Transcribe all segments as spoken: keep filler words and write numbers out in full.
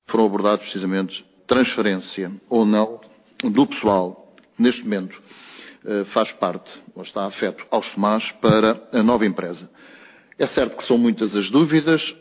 foram abordados precisamente transferência ou não do pessoal, neste momento, faz parte, ou está afeto aos Tomás, para a nova empresa. É certo que são muitas as dúvidas,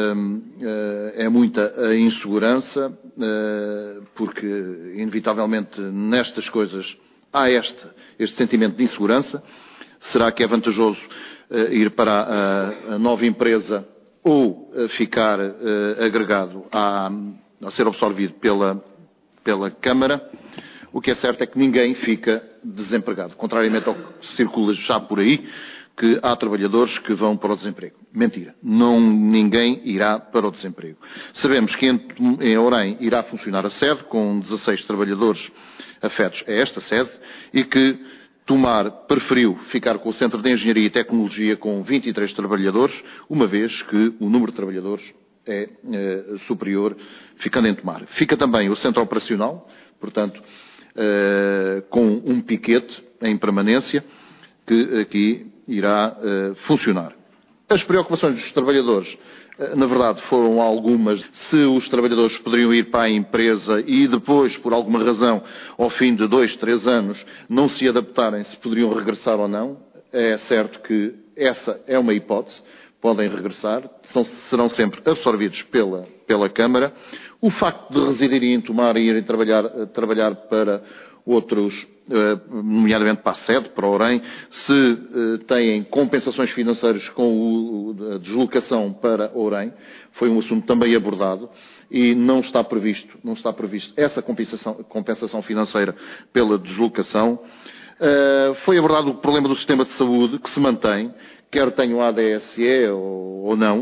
é muita a insegurança, porque, inevitavelmente, nestas coisas há este, este sentimento de insegurança. Será que é vantajoso ir para a, a nova empresa ou ficar agregado a, a ser absorvido pela, pela Câmara? O que é certo é que ninguém fica desempregado, contrariamente ao que circula já por aí, que há trabalhadores que vão para o desemprego. Mentira. Não, ninguém irá para o desemprego. Sabemos que em, em Ourém irá funcionar a sede, com dezasseis trabalhadores afetos a esta sede, e que Tomar preferiu ficar com o Centro de Engenharia e Tecnologia com vinte e três trabalhadores, uma vez que o número de trabalhadores é, é superior, ficando em Tomar. Fica também o Centro Operacional, portanto, é, com um piquete em permanência, que aqui irá uh, funcionar. As preocupações dos trabalhadores, uh, na verdade, foram algumas. Se os trabalhadores poderiam ir para a empresa e depois, por alguma razão, ao fim de dois, três anos, não se adaptarem, se poderiam regressar ou não. É certo que essa é uma hipótese. Podem regressar, são, serão sempre absorvidos pela, pela Câmara. O facto de residirem em Tomar e irem trabalhar, uh, trabalhar para outros, nomeadamente para a sede, para Ourém, se têm compensações financeiras com a deslocação para Ourém, foi um assunto também abordado e não está previsto, não está previsto essa compensação, compensação financeira pela deslocação. Foi abordado o problema do sistema de saúde, que se mantém, quer tenham A D S E ou não.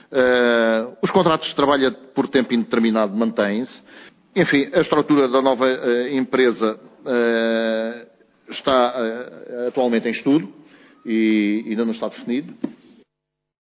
Os contratos de trabalho por tempo indeterminado mantêm-se. Enfim, a estrutura da nova empresa Uh, está uh, atualmente em estudo e ainda não está definido.